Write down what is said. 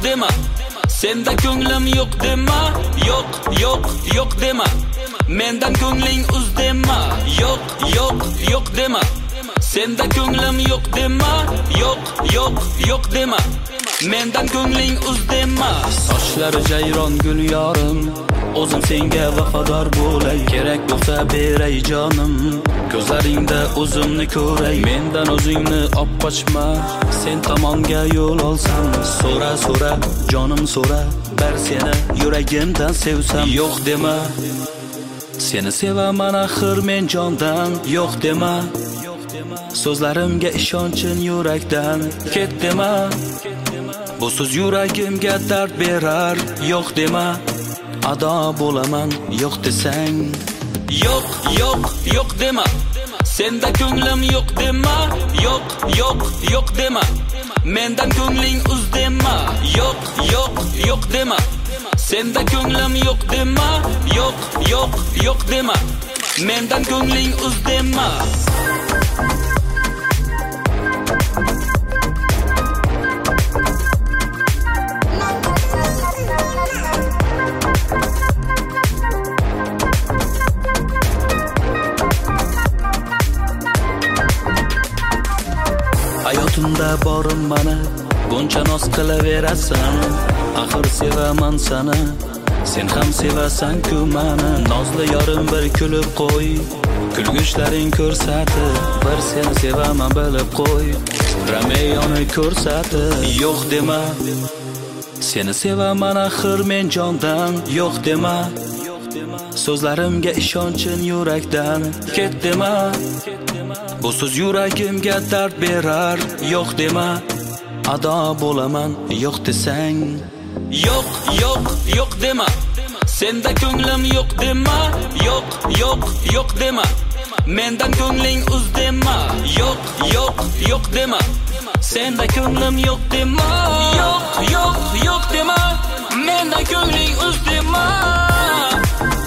dema. Senda ko'nglim yo'q dema. Yo'q dema. Mendan ko'ngling uz dema. Yo'q dema. Senda ko'nglim yo'q dema. Yo'q dema. Mendan ko'ngling uz dema. Sochlari jayron gul yorim, o'zim senga vafodor bo'lay. Kerak bo'lsa beray jonim, ko'zlaringda o'zimni ko'ray. Mendan o'zingni olib qochma, sen tomonga yo'l olsam. So'ra jonim so'ra, bar seni yuragimdan sevsam. Yo'q dema, seni sevaman axir men jondan. Yo'q dema, so'zlarimga ishonchin yurakdan. Ket dema, bu so'z yuragimga dard berar. Yo'q dema, ado bo'laman yo'q desang. Yo'q dema. Senda ko'nglim yo'q dema. Yo'q dema. Mendan ko'ngling uz dema. Yo'q dema. Senda ko'nglim yo'q dema. Yo'q dema. Mendan ko'ngling uz dema. Hayotimda borim mana, buncha noz qilaverasan. Axir sevaman sana, sen ham sevasan-ku mani. Nozli yorim bir kulib qo'y, kulgushlaring ko'rsatib. Bir seni sevaman bilib qo'y, Romeyoni ko'rsatib. Yo'q dema, seni sevaman axir men jondan. Yo'q dema, so'zlarimga ishonchin yurakdan. Ket dema, bu so'z yuragimga dard berar. Yo'q dema, ado bo'laman yo'q desang. Yo'q dema. Senda ko'nglim yo'q dema. Yo'q dema. Mendan ko'ngling uz dema. Yo'q dema. Senda ko'nglim yo'q dema. Yo'q dema. Mendan ko'ngling uz dema.